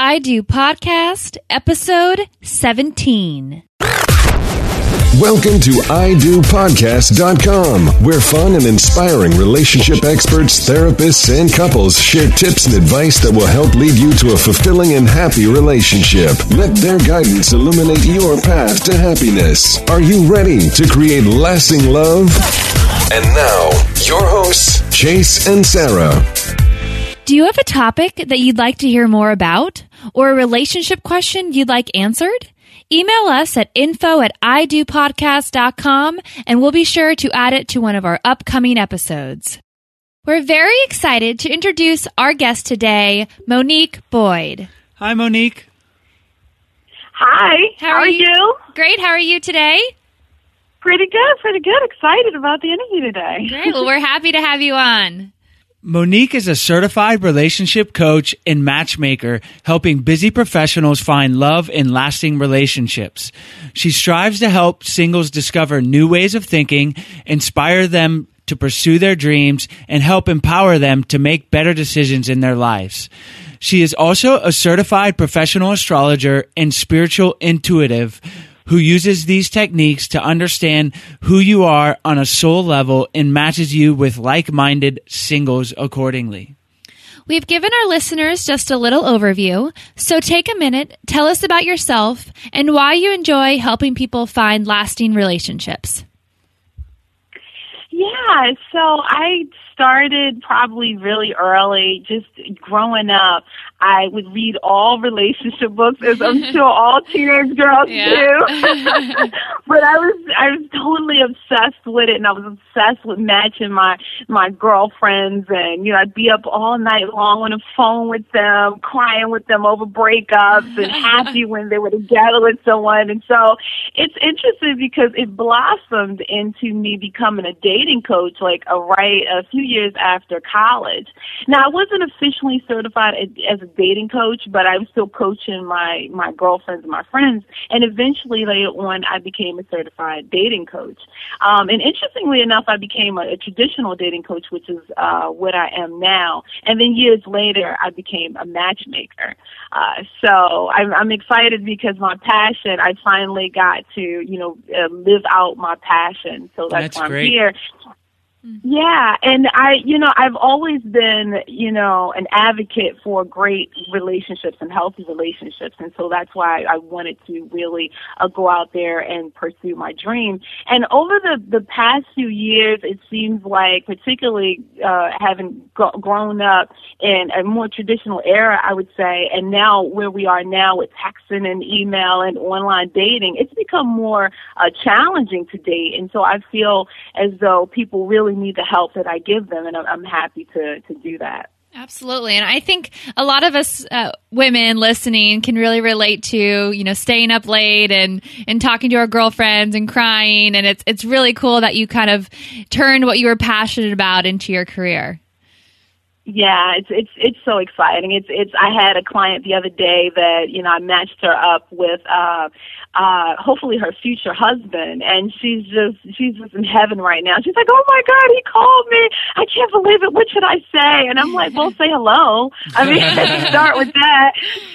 I Do Podcast, episode 17. Welcome to IDoPodcast.com, where fun and inspiring relationship experts, therapists, and couples share tips and advice that will help lead you to a fulfilling and happy relationship. Let their guidance illuminate your path to happiness. Are you ready to create lasting love? And now, your hosts, Chase and Sarah. Do you have a topic that you'd like to hear more about? Or a relationship question you'd like answered? Email us at info@idopodcast.com and we'll be sure to add it to one of our upcoming episodes. We're very excited to introduce our guest today, Monique Boyd. Hi, Monique. Hi, how are you? Great, how are you today? Pretty good. Excited about the interview today. Great, well, we're happy to have you on. Monique is a certified relationship coach and matchmaker, helping busy professionals find love in lasting relationships. She strives to help singles discover new ways of thinking, inspire them to pursue their dreams, and help empower them to make better decisions in their lives. She is also a certified professional astrologer and spiritual intuitive who uses these techniques to understand who you are on a soul level and matches you with like-minded singles accordingly. We've given our listeners just a little overview, so take a minute, tell us about yourself, and why you enjoy helping people find lasting relationships. Yeah, so I started probably really early, just growing up. I would read all relationship books, as I'm sure all teenage girls do. But I was totally obsessed with it, and I was obsessed with matching my girlfriends, and I'd be up all night long on the phone with them, crying with them over breakups, and happy when they were together with someone. And so it's interesting because it blossomed into me becoming a dating coach, like a few years after college. Now I wasn't officially certified as a dating coach, but I was still coaching my girlfriends and my friends. And eventually later on, I became a certified dating coach. And interestingly enough, I became a traditional dating coach, which is what I am now. And then years later, I became a matchmaker. So I'm excited because my passion, I finally got to, live out my passion. So that's why I'm great. here. Yeah, and I've always been, an advocate for great relationships and healthy relationships, and so that's why I wanted to really go out there and pursue my dream. And over the past few years, it seems like, particularly having grown up in a more traditional era, I would say, and now where we are now with texting and email and online dating, it's become more challenging to date, and so I feel as though people really need the help that I give them, and I'm happy to do that. Absolutely. And I think a lot of us women listening can really relate to, staying up late and talking to our girlfriends and crying. And it's really cool that you kind of turned what you were passionate about into your career. Yeah, it's so exciting. I had a client the other day that, I matched her up with hopefully her future husband, and she's just in heaven right now. She's like, "Oh my God, he called me. I can't believe it. What should I say?" And I'm like, "Well, say hello." I mean, start with that.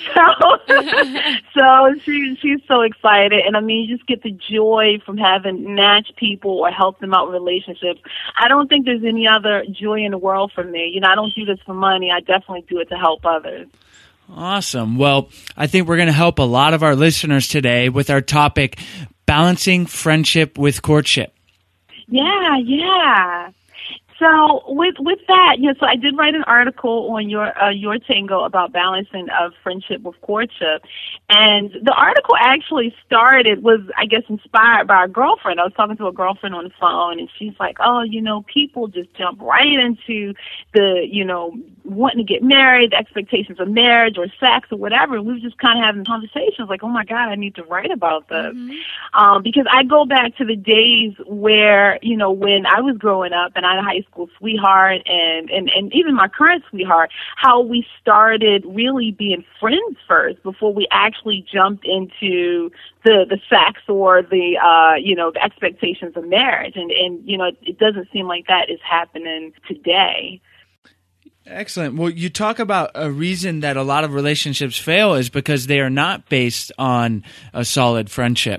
So she's so excited, and I mean, you just get the joy from having matched people or help them out with relationships. I don't think there's any other joy in the world for me. I don't do this for money. I definitely do it to help others. Awesome. Well, I think we're going to help a lot of our listeners today with our topic, balancing friendship with courtship. Yeah. So with that, so I did write an article on your Tango about balancing of friendship with courtship, and the article actually was, I guess, inspired by a girlfriend. I was talking to a girlfriend on the phone, and she's like, "Oh, people just jump right into the, wanting to get married, the expectations of marriage or sex or whatever." And we were just kind of having conversations like, "Oh my God, I need to write about this," because I go back to the days where, when I was growing up and I had a high school sweetheart and even my current sweetheart, how we started really being friends first before we actually jumped into the sex or the expectations of marriage. And it doesn't seem like that is happening today. Excellent. Well, you talk about a reason that a lot of relationships fail is because they are not based on a solid friendship.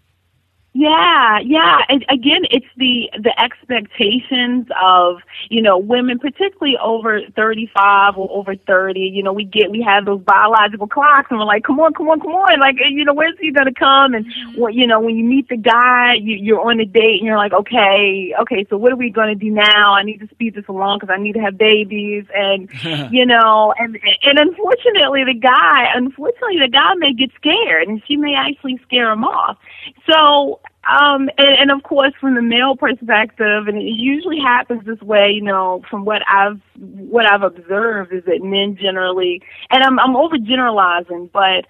Yeah. And again, it's the expectations of, women, particularly over 35 or over 30. We have those biological clocks, and we're like, come on. Like, where's he going to come? And, when you meet the guy, you're on a date, and you're like, okay, so what are we going to do now? I need to speed this along because I need to have babies. And, and unfortunately, the guy may get scared, and she may actually scare him off. So, and of course, from the male perspective, and it usually happens this way, from what I've observed, is that men generally, and I'm overgeneralizing, but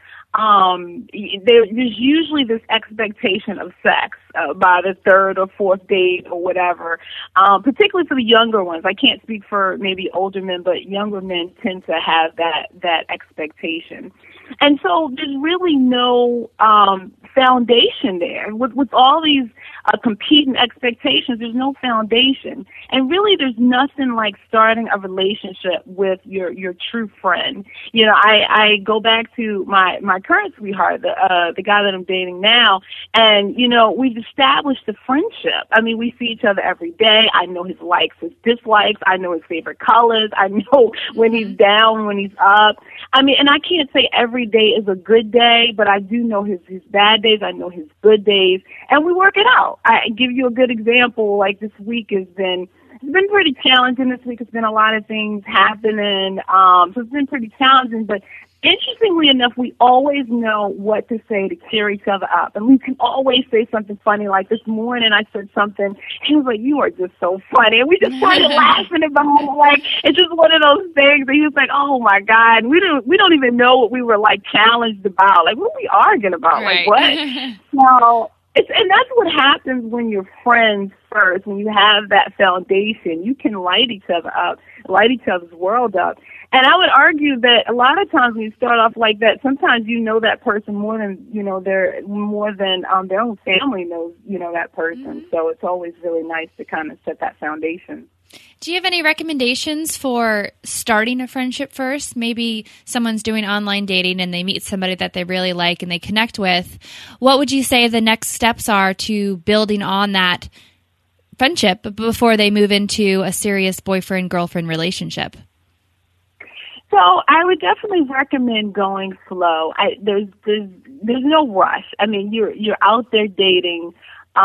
there's usually this expectation of sex by the third or fourth date or whatever, particularly for the younger ones. I can't speak for maybe older men, but younger men tend to have that expectation. And so there's really no foundation there. With all these competing expectations, there's no foundation. And really there's nothing like starting a relationship with your true friend. I go back to my current sweetheart, the guy that I'm dating now, and, we've established a friendship. I mean, we see each other every day. I know his likes, his dislikes. I know his favorite colors. I know when he's down, when he's up. I mean, and I can't say every day is a good day, but I do know his bad days. I know his good days, and we work it out. I give you a good example. Like this week it's been pretty challenging. This week, it's been a lot of things happening. So it's been pretty challenging, but interestingly enough, we always know what to say to cheer each other up. And we can always say something funny. Like this morning I said something, he was like, "You are just so funny." And we just started laughing about it. Like, it's just one of those things. And he was like, "Oh my God." We don't even know what we were like challenged about. Like, what were we arguing about? Right. Like, what? And that's what happens when you're friends first. When you have that foundation, you can light each other up, light each other's world up. And I would argue that a lot of times when you start off like that, sometimes you know that person more than their own family knows that person. Mm-hmm. So it's always really nice to kind of set that foundation. Do you have any recommendations for starting a friendship first? Maybe someone's doing online dating and they meet somebody that they really like and they connect with. What would you say the next steps are to building on that friendship before they move into a serious boyfriend-girlfriend relationship? So I would definitely recommend going slow. There's no rush. I mean, you're out there dating.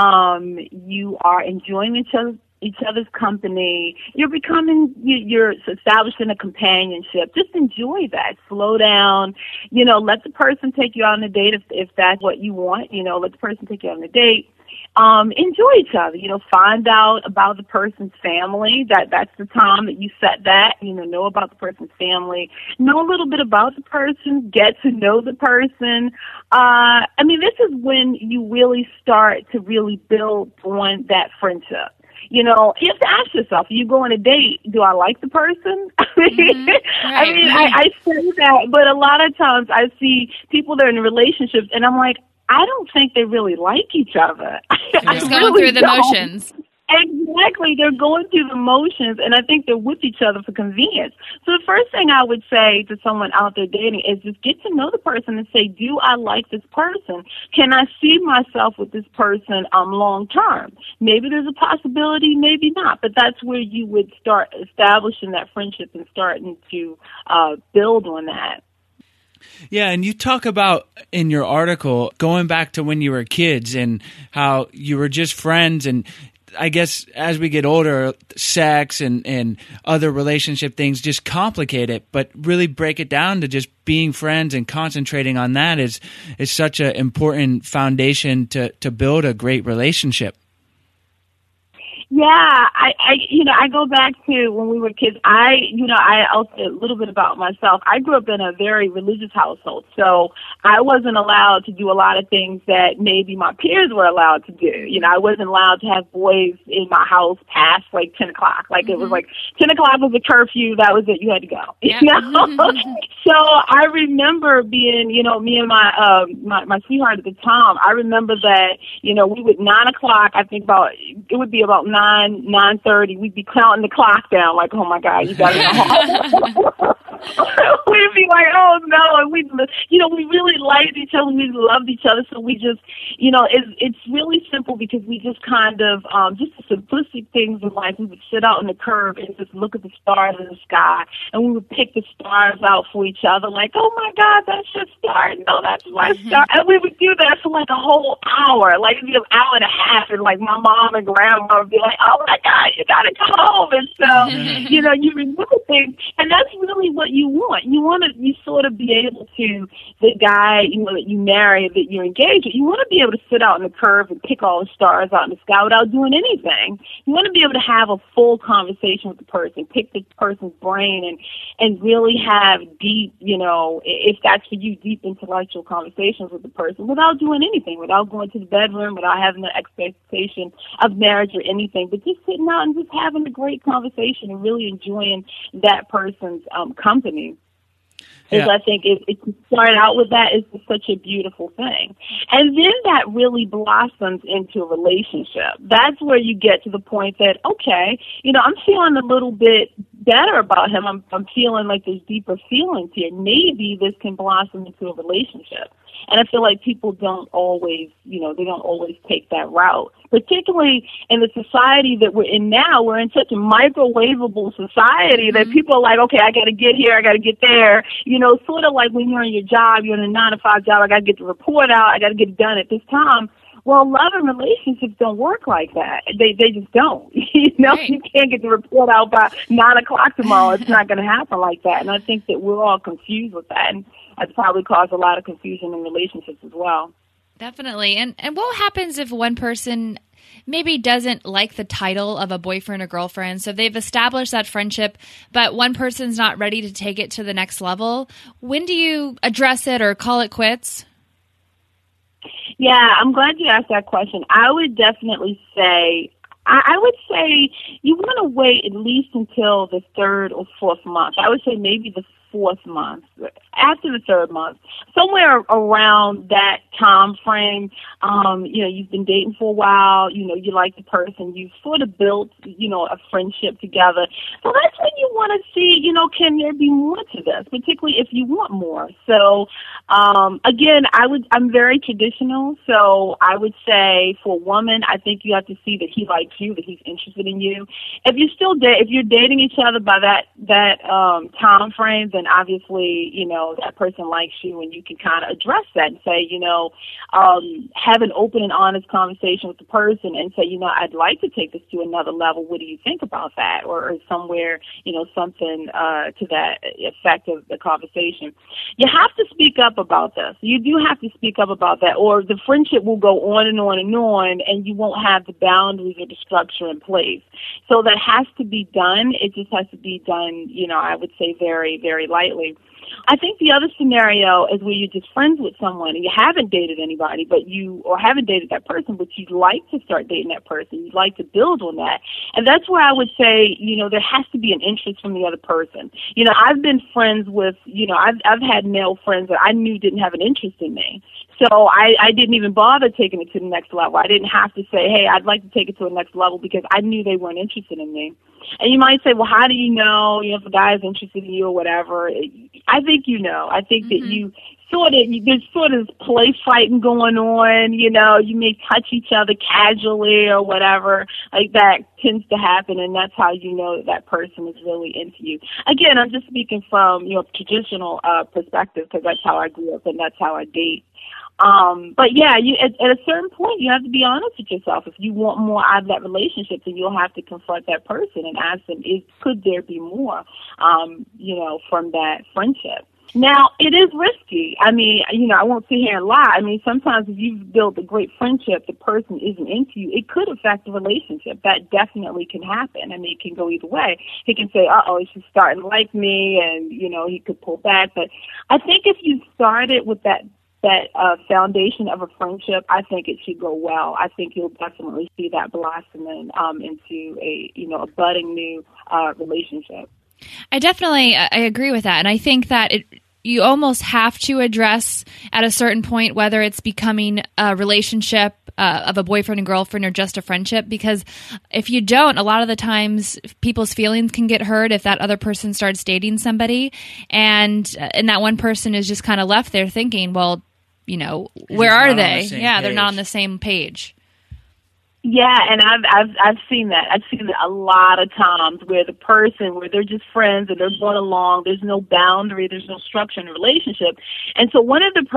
You are enjoying each other's company. You're establishing a companionship. Just enjoy that. Slow down. Let the person take you on a date if that's what you want. Let the person take you on a date. Enjoy each other, find out about the person's family. That's the time that you set that, know about the person's family, know a little bit about the person, get to know the person. This is when you really start to really build on that friendship. You have to ask yourself, you go on a date, do I like the person? Mm-hmm. Right. I say that, but a lot of times I see people that are in relationships and I'm like, I don't think they really like each other. They're just going through the motions. Exactly. They're going through the motions, and I think they're with each other for convenience. So the first thing I would say to someone out there dating is just get to know the person and say, do I like this person? Can I see myself with this person long term? Maybe there's a possibility, maybe not, but that's where you would start establishing that friendship and starting to build on that. Yeah, and you talk about in your article going back to when you were kids and how you were just friends, and I guess as we get older, sex and other relationship things just complicate it, but really break it down to just being friends and concentrating on that is such an important foundation to build a great relationship. Yeah, I go back to when we were kids. I'll say a little bit about myself. I grew up in a very religious household, so I wasn't allowed to do a lot of things that maybe my peers were allowed to do. I wasn't allowed to have boys in my house past like 10 o'clock. Like it was like 10 o'clock was a curfew. That was it. You had to go. Yeah. So I remember being, me and my sweetheart at the time. I remember that, we would 9 o'clock. I think it would be about 9 9:30, we'd be counting the clock down like, oh my God, you got to go home. We'd be like, oh no, and we really liked each other, we loved each other, so we just, it's really simple because we just kind of, just the simplistic things in life, we would sit out in the curb and just look at the stars in the sky, and we would pick the stars out for each other, like, oh my God, that's your star, no, that's my star, and we would do that for like a whole hour, like it'd be an hour and a half, and like my mom and grandma would be like, oh my God, you gotta come home, and so, you remember things, and that's really what you want. You sort of be able to, the guy, that you marry, that you're engaged with, you want to be able to sit out in the curve and pick all the stars out in the sky without doing anything. You want to be able to have a full conversation with the person, pick the person's brain, and really have deep, if that's for you, deep intellectual conversations with the person without doing anything, without going to the bedroom, without having the expectation of marriage or anything, but just sitting out and just having a great conversation and really enjoying that person's company. Yeah. I think it to start out with that is such a beautiful thing. And then that really blossoms into a relationship. That's where you get to the point that, okay, I'm feeling a little bit better about him. I'm feeling like there's deeper feelings here. Maybe this can blossom into a relationship. And I feel like people don't always, they don't always take that route. Particularly in the society that we're in now, we're in such a microwavable society that people are like, okay, I got to get here, I got to get there. Sort of like when you're in your job, you're in a 9-to-5 job, I got to get the report out, I got to get it done at this time. Well, love and relationships don't work like that. They just don't. Right. You can't get the report out by 9 o'clock tomorrow. It's not going to happen like that. And I think that we're all confused with that. And that's probably caused a lot of confusion in relationships as well. Definitely. And what happens if one person maybe doesn't like the title of a boyfriend or girlfriend? So they've established that friendship, but one person's not ready to take it to the next level. When do you address it or call it quits? Yeah, I'm glad you asked that question. I would definitely say, I would say you want to wait at least until the 3rd or 4th month. I would say maybe the 4th month, after the 3rd month, somewhere around that time frame. You've been dating for a while, you like the person, you've sort of built, a friendship together. So that's when you want to see, can there be more to this, particularly if you want more. So, again, I'm very traditional. So I would say for a woman, I think you have to see that he likes you, that he's interested in you. If you're dating each other by that time frame, then obviously, that person likes you, and you can kind of address that and say, have an open and honest conversation with the person and say, I'd like to take this to another level. What do you think about that? Or somewhere, something to that effect of the conversation. You have to speak up about this. You do have to speak up about that, or the friendship will go on and on and on, and you won't have the boundaries or the structure in place. So that has to be done. It just has to be done, I would say very, very lightly. I think the other scenario is where you're just friends with someone and you haven't dated anybody, or haven't dated that person, but you'd like to start dating that person. You'd like to build on that. And that's where I would say, there has to be an interest from the other person. I've been friends with, I've had male friends that I knew didn't have an interest in me. So I didn't even bother taking it to the next level. I didn't have to say, hey, I'd like to take it to the next level, because I knew they weren't interested in me. And you might say, well, how do you know, if a guy is interested in you or whatever? I think I think that you there's sort of play fighting going on, you may touch each other casually or whatever, like that tends to happen, and that's how you know that person is really into you. Again, I'm just speaking from, traditional perspective, because that's how I grew up and that's how I date. But yeah, at a certain point, you have to be honest with yourself. If you want more out of that relationship, then you'll have to confront that person and ask them, could there be more, from that friendship? Now, it is risky. I mean, I won't sit here and lie. I mean, sometimes if you've built a great friendship, the person isn't into you, it could affect the relationship. That definitely can happen. I mean, it can go either way. He can say, she's starting to like me, and, he could pull back. But I think if you started with that foundation of a friendship, I think it should go well. I think you'll definitely see that blossoming into a budding new relationship. I agree with that. And I think that you almost have to address at a certain point whether it's becoming a relationship of a boyfriend and girlfriend or just a friendship, because if you don't, a lot of the times people's feelings can get hurt if that other person starts dating somebody, and that one person is just kind of left there thinking, well, you know, where are they? Yeah, they're not on the same page. Yeah, and I've seen that. I've seen that a lot of times where they're just friends and they're going along. There's no boundary. There's no structure in the relationship. And so one of the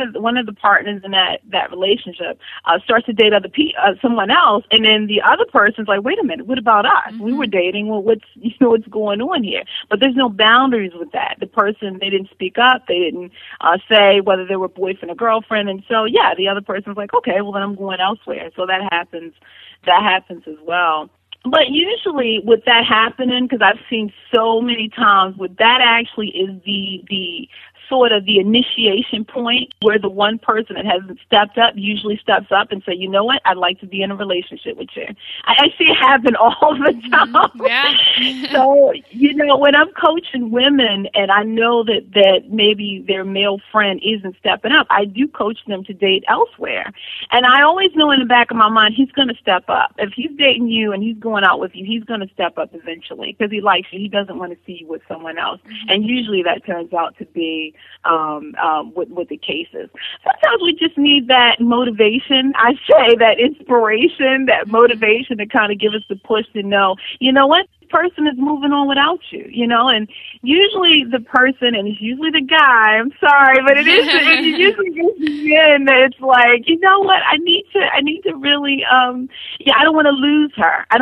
partners in that relationship starts to date someone else, and then the other person's like, wait a minute, what about us? Mm-hmm. We were dating. Well, what's going on here? But there's no boundaries with that. The person, they didn't speak up. They didn't say whether they were boyfriend or girlfriend. And so yeah, the other person's like, okay, well then I'm going elsewhere. So that happens. That happens as well. But usually with that happening, because I've seen so many times, what that actually is the sort of the initiation point where the one person that hasn't stepped up usually steps up and say, you know what, I'd like to be in a relationship with you. I see it happen all the time. Yeah. So, you know, when I'm coaching women and I know that maybe their male friend isn't stepping up, I do coach them to date elsewhere. And I always know in the back of my mind, he's going to step up. If he's dating you and he's going out with you, he's going to step up eventually because he likes you. He doesn't want to see you with someone else. Mm-hmm. And usually that turns out to be with the cases. Sometimes we just need that motivation. I say that inspiration, that motivation to kind of give us the push to know, you know what, this person is moving on without you, you know, and usually the person, and it's usually the guy, I'm sorry, but it usually the men that it's like, you know what, I need to really, I don't want to lose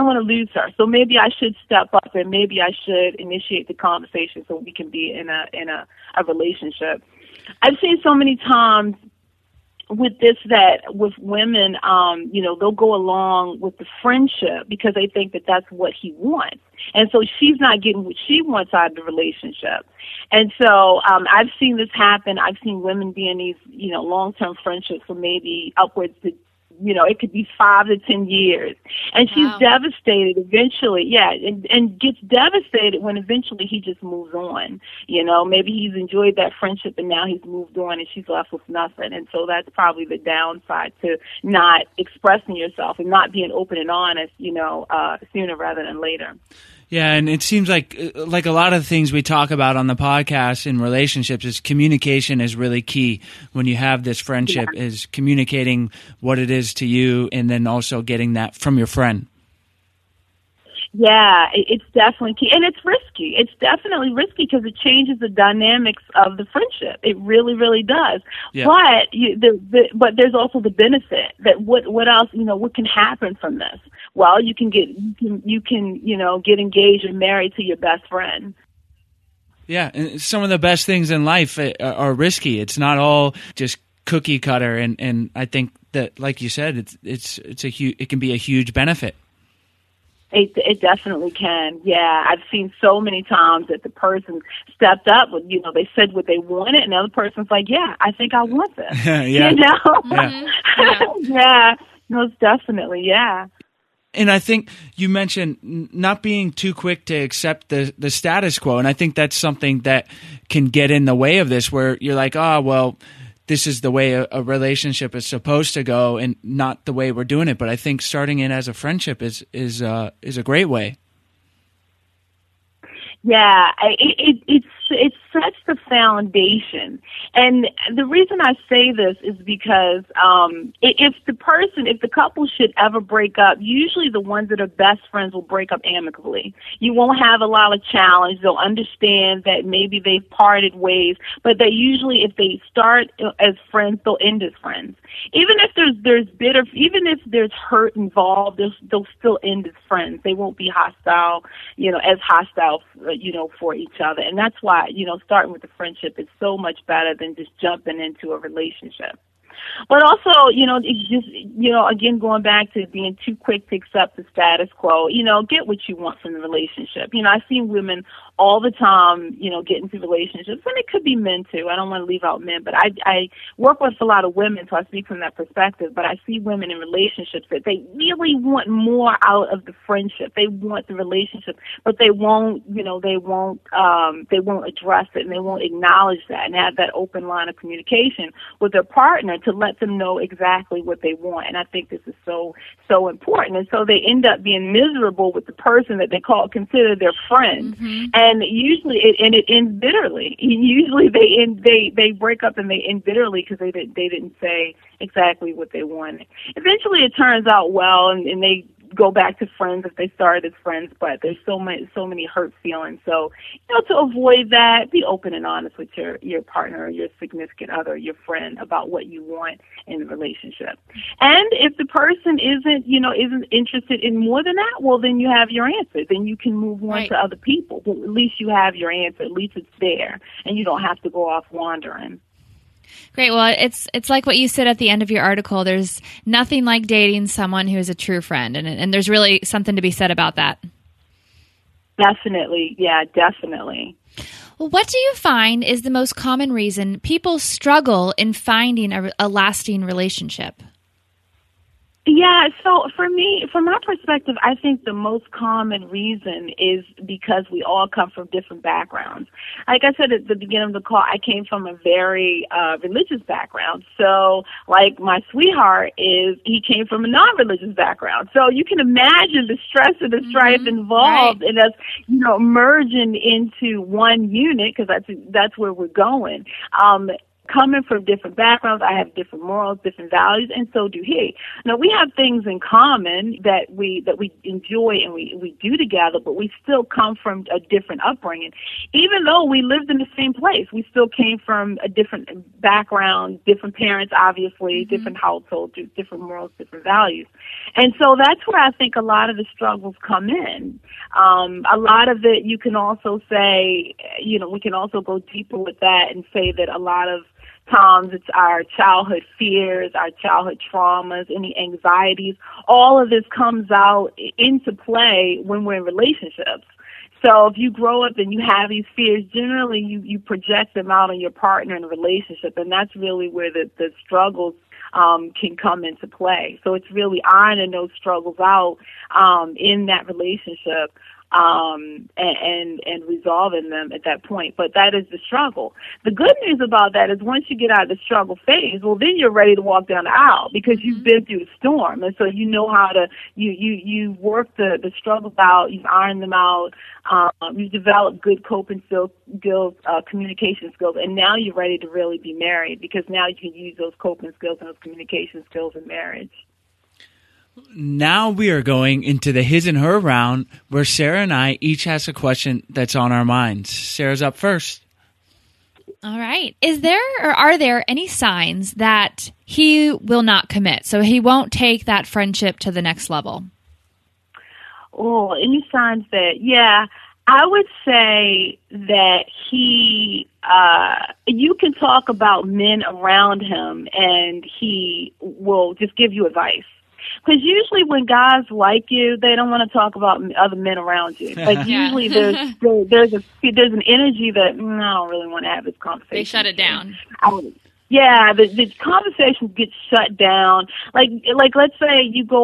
her. So maybe I should step up and maybe I should initiate the conversation so we can be in a relationship. I've seen so many times with this that with women, you know, they'll go along with the friendship because they think that that's what he wants. And so she's not getting what she wants out of the relationship. And so I've seen this happen. I've seen women be in these, you know, long-term friendships for maybe upwards to, you know, it could be 5 to 10 years. And she's devastated eventually, and gets devastated when eventually he just moves on. You know, maybe he's enjoyed that friendship and now he's moved on and she's left with nothing. And so that's probably the downside to not expressing yourself and not being open and honest, you know, sooner rather than later. Yeah, and it seems like a lot of the things we talk about on the podcast in relationships is communication is really key when you have this friendship, is communicating what it is to you and then also getting that from your friend. Yeah, it's definitely key. And it's risky. It's definitely risky because it changes the dynamics of the friendship. It really, really does. Yeah. But there's also the benefit that what else, you know, what can happen from this? Well, you can get engaged and married to your best friend. Yeah, and some of the best things in life are risky. It's not all just cookie cutter, and I think that, like you said, it can be a huge benefit. It definitely can. Yeah, I've seen so many times that the person stepped up. You know, they said what they wanted, and the other person's like, "Yeah, I think I want this." Yeah. You know? Yeah. Yeah, most definitely. Yeah. And I think you mentioned not being too quick to accept the status quo, and I think that's something that can get in the way of this, where you're like, "Oh, well, this is the way a relationship is supposed to go and not the way we're doing it." But I think starting it as a friendship is a great way. Yeah, it sets the foundation. And the reason I say this is because if the couple should ever break up, usually the ones that are best friends will break up amicably. You won't have a lot of challenge. They'll understand that maybe they've parted ways, but they usually, if they start as friends, they'll end as friends. Even if even if there's hurt involved, they'll still end as friends. They won't be hostile, as hostile, for each other. And that's why, starting with the friendship is so much better than just jumping into a relationship. But also, it's just, again, going back to being too quick to accept the status quo, get what you want from the relationship. I've seen women all the time, get into relationships, and it could be men too. I don't want to leave out men, but I work with a lot of women, so I speak from that perspective. But I see women in relationships that they really want more out of the friendship. They want the relationship, but they won't address it, and they won't acknowledge that and have that open line of communication with their partner to let them know exactly what they want. And I think this is so important. And so they end up being miserable with the person that they consider their friend. Mm-hmm. And usually it ends bitterly. Usually they break up and they end bitterly because they didn't say exactly what they wanted. Eventually it turns out well, and they go back to friends if they started as friends, but there's so many hurt feelings. So, to avoid that, be open and honest with your partner, your significant other, your friend about what you want in the relationship. And if the person isn't interested in more than that, well, then you have your answer. Then you can move on to other people. But at least you have your answer. At least it's there, and you don't have to go off wandering. Great. Well, it's like what you said at the end of your article. There's nothing like dating someone who is a true friend, and there's really something to be said about that. Definitely. Yeah, definitely. Well, what do you find is the most common reason people struggle in finding a lasting relationship? Yeah, so for me, from my perspective, I think the most common reason is because we all come from different backgrounds. Like I said at the beginning of the call, I came from a very religious background. So, like my sweetheart he came from a non-religious background. So you can imagine the stress and the strife involved in us, merging into one unit, because that's where we're going. Coming from different backgrounds, I have different morals, different values, and so do he. Now, we have things in common that we enjoy and we do together, but we still come from a different upbringing. Even though we lived in the same place, we still came from a different background, different parents, obviously, different households, different morals, different values. And so that's where I think a lot of the struggles come in. A lot of it, you can also say, we can also go deeper with that and say that a lot of times it's our childhood fears, our childhood traumas, any anxieties. All of this comes out into play when we're in relationships. So if you grow up and you have these fears, generally you project them out on your partner in a relationship, and that's really where the struggles can come into play. So it's really ironing those struggles out in that relationship. And resolving them at that point. But that is the struggle. The good news about that is once you get out of the struggle phase, well, then you're ready to walk down the aisle because you've been through the storm. And so you know how to, you work the struggles out, you've ironed them out, you've developed good coping skills, communication skills, and now you're ready to really be married because now you can use those coping skills and those communication skills in marriage. Now we are going into the his and her round where Sarah and I each ask a question that's on our minds. Sarah's up first. All right. Is there or are there any signs that he will not commit? So he won't take that friendship to the next level? Oh, any signs that, I would say that you can talk about men around him and he will just give you advice. Because usually when guys like you, they don't want to talk about other men around you. Like usually there's an energy that I don't really want to have this conversation. They shut it down. The conversations get shut down. Like let's say you go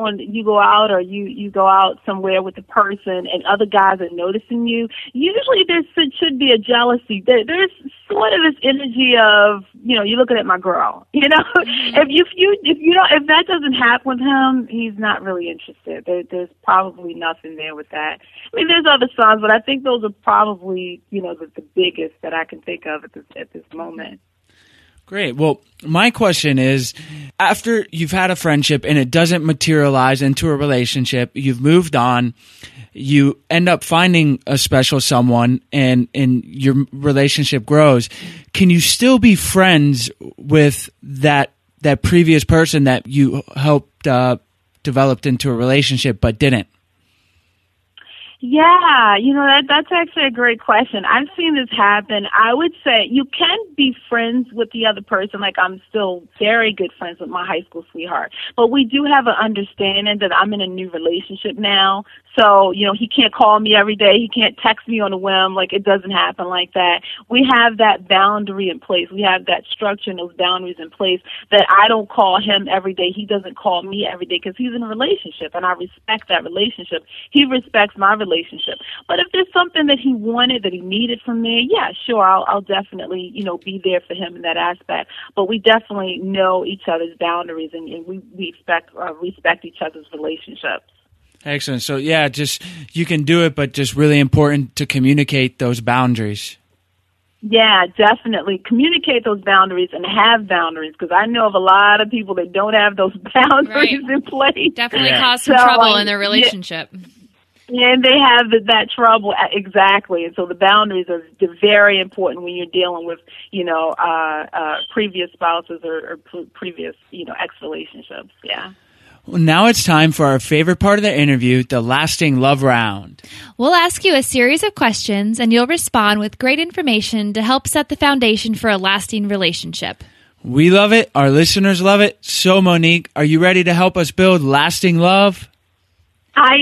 out somewhere with a person and other guys are noticing you. Usually there should be a jealousy. There's sort of this energy of, you're looking at my girl. If that doesn't happen with him, he's not really interested. There's probably nothing there with that. I mean, there's other signs, but I think those are probably, the biggest that I can think of at this moment. Great. Well, my question is, after you've had a friendship and it doesn't materialize into a relationship, you've moved on, you end up finding a special someone and your relationship grows. Can you still be friends with that previous person that you helped developed into a relationship but didn't? Yeah, that's actually a great question. I've seen this happen. I would say you can be friends with the other person. Like, I'm still very good friends with my high school sweetheart. But we do have an understanding that I'm in a new relationship now. So, he can't call me every day. He can't text me on a whim. Like, it doesn't happen like that. We have that boundary in place. We have that structure and those boundaries in place that I don't call him every day. He doesn't call me every day because he's in a relationship, and I respect that relationship. He respects my relationship. But if there's something that he wanted, that he needed from me, yeah, sure, I'll definitely, be there for him in that aspect. But we definitely know each other's boundaries, and we respect each other's relationships. Excellent. So, yeah, just you can do it, but just really important to communicate those boundaries. Yeah, definitely. Communicate those boundaries and have boundaries, because I know of a lot of people that don't have those boundaries in place. Definitely cause some trouble in their relationship. Yeah, and they have that trouble, exactly. And so the boundaries are very important when you're dealing with, previous spouses or previous, ex-relationships. Yeah. Well, now it's time for our favorite part of the interview, the lasting love round. We'll ask you a series of questions, and you'll respond with great information to help set the foundation for a lasting relationship. We love it. Our listeners love it. So, Monique, are you ready to help us build lasting love? I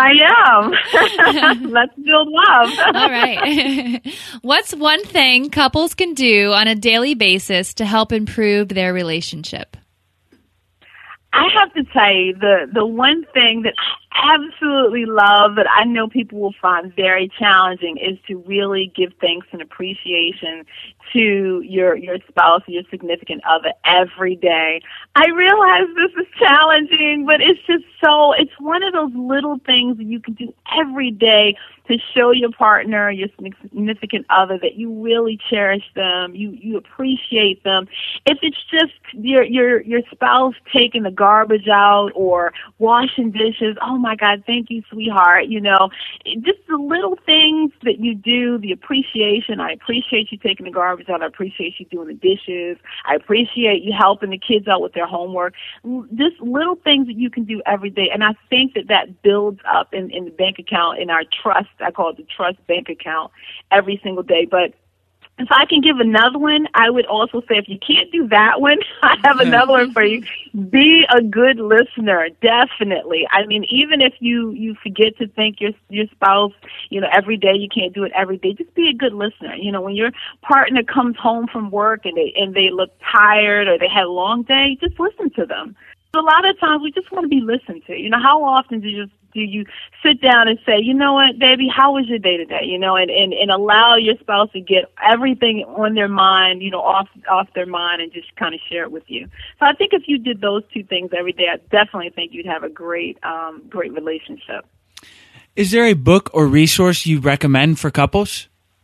am. Let's build love. All right. What's one thing couples can do on a daily basis to help improve their relationship? I have to tell you, the one thing that I absolutely love that I know people will find very challenging is to really give thanks and appreciation to your spouse, your significant other every day. I realize this is challenging, but it's one of those little things that you can do every day to show your partner, your significant other, that you really cherish them, you appreciate them. If it's just your spouse taking the garbage out or washing dishes, oh my God, thank you, sweetheart. Just the little things that you do, the appreciation. I appreciate you taking the garbage out. I appreciate you doing the dishes. I appreciate you helping the kids out with their homework. Just little things that you can do every day. And I think that builds up in the bank account, in our trust. I call it the trust bank account every single day. But if I can give another one, I would also say if you can't do that one, I have another one for you. Be a good listener, definitely. I mean, even if you forget to thank your spouse, every day, you can't do it every day, just be a good listener. When your partner comes home from work and they look tired or they had a long day, just listen to them. A lot of times we just want to be listened to. How often do you sit down and say, you know what, baby, how was your day today? And allow your spouse to get everything on their mind, off their mind, and just kind of share it with you. So I think if you did those two things every day, I definitely think you'd have a great relationship. Is there a book or resource you recommend for couples?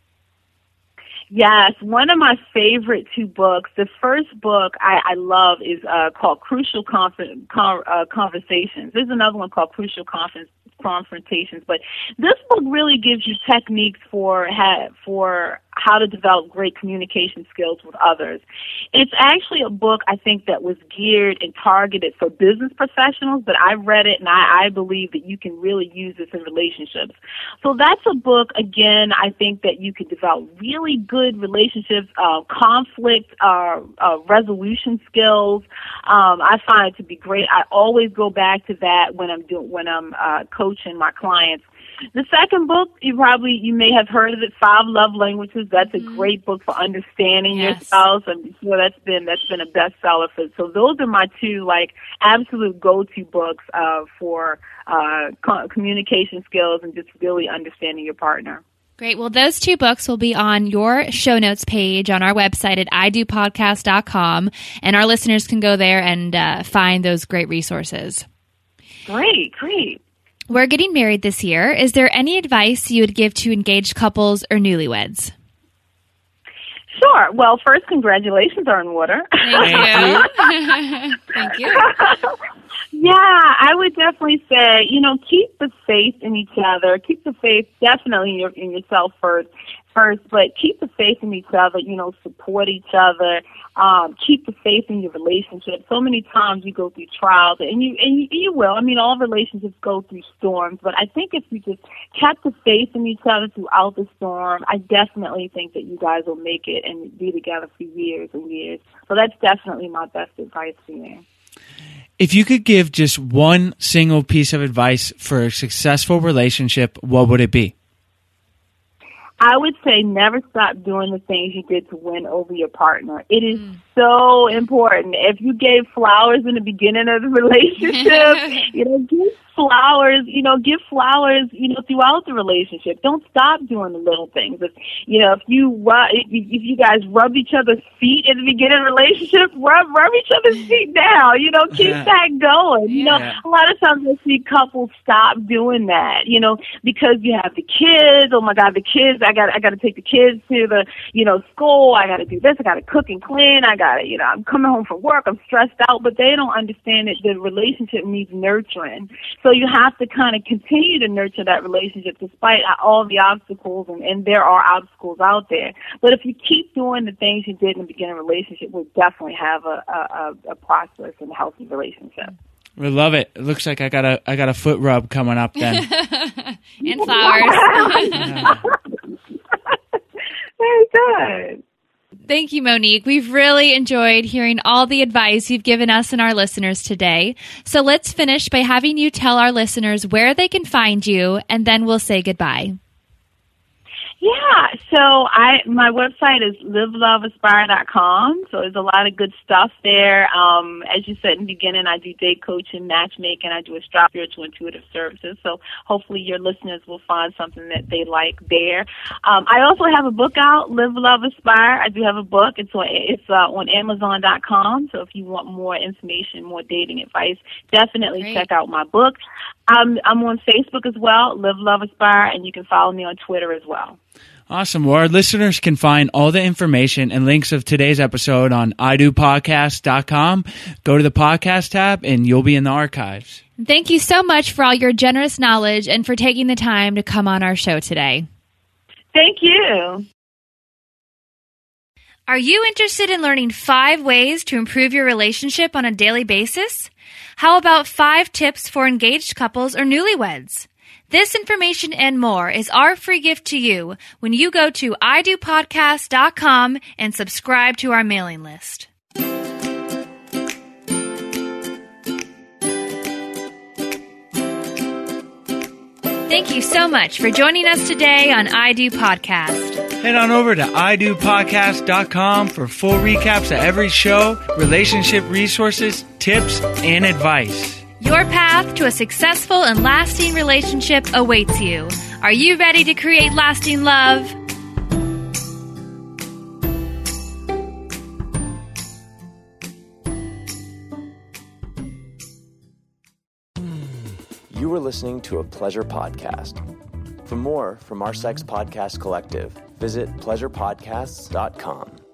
Yes, one of my favorite two books. The first book I love is called Crucial Conversations. There's another one called Crucial Confrontations, but this book really gives you techniques for how to develop great communication skills with others. It's actually a book, I think, that was geared and targeted for business professionals, but I read it and I believe that you can really use this in relationships. So that's a book, again, I think that you can develop really good relationships, conflict resolution skills. I find it to be great. I always go back to that when I'm coaching my clients. The second book, you may have heard of it, 5 Love Languages. That's a great book for understanding your spouse. I'm sure that's been a bestseller for. So those are my two absolute go-to books for communication skills and just really understanding your partner. Great. Well, those two books will be on your show notes page on our website at idopodcast.com, and our listeners can go there and find those great resources. Great. We're getting married this year. Is there any advice you would give to engaged couples or newlyweds? Sure. Well, first, congratulations are in order. Thank you. Thank you. Yeah, I would definitely say, keep the faith in each other. Keep the faith definitely in yourself first, but keep the faith in each other, support each other. Keep the faith in your relationship. So many times you go through trials, and you will. I mean, all relationships go through storms, but I think if you just kept the faith in each other throughout the storm, I definitely think that you guys will make it and be together for years and years. So that's definitely my best advice for you. If you could give just one single piece of advice for a successful relationship, what would it be? I would say never stop doing the things you did to win over your partner. It is so important. If you gave flowers in the beginning of the relationship, give flowers, throughout the relationship. Don't stop doing the little things. If you guys rub each other's feet at the beginning of the relationship, rub each other's feet down. Keep that going. A lot of times I see couples stop doing that. Because you have the kids. Oh my God, the kids! I got to take the kids to the school. I got to do this. I got to cook and clean. I'm coming home from work. I'm stressed out, but they don't understand that the relationship needs nurturing. So you have to kind of continue to nurture that relationship despite all the obstacles, and there are obstacles out there. But if you keep doing the things you did in the beginning of the relationship, we'll definitely have a prosperous and healthy relationship. We love it. It looks like I got a foot rub coming up then. And flowers. Very good. Thank you, Monique. We've really enjoyed hearing all the advice you've given us and our listeners today. So let's finish by having you tell our listeners where they can find you, and then we'll say goodbye. Yeah, so my website is liveloveaspire.com. So there's a lot of good stuff there. As you said in the beginning, I do date coaching, matchmaking. I do spiritual intuitive services. So hopefully your listeners will find something that they like there. I also have a book out, Live, Love, Aspire. I do have a book. It's on Amazon.com. So if you want more information, more dating advice, definitely check out my book. I'm on Facebook as well, Live, Love, Aspire, and you can follow me on Twitter as well. Awesome. Well, our listeners can find all the information and links of today's episode on idopodcast.com. Go to the podcast tab and you'll be in the archives. Thank you so much for all your generous knowledge and for taking the time to come on our show today. Thank you. Are you interested in learning 5 ways to improve your relationship on a daily basis? How about 5 tips for engaged couples or newlyweds? This information and more is our free gift to you when you go to idopodcast.com and subscribe to our mailing list. Thank you so much for joining us today on I Do Podcast. Head on over to idopodcast.com for full recaps of every show, relationship resources, tips, and advice. Your path to a successful and lasting relationship awaits you. Are you ready to create lasting love? You were listening to a Pleasure Podcast. For more from our Sex Podcast Collective, visit pleasurepodcasts.com.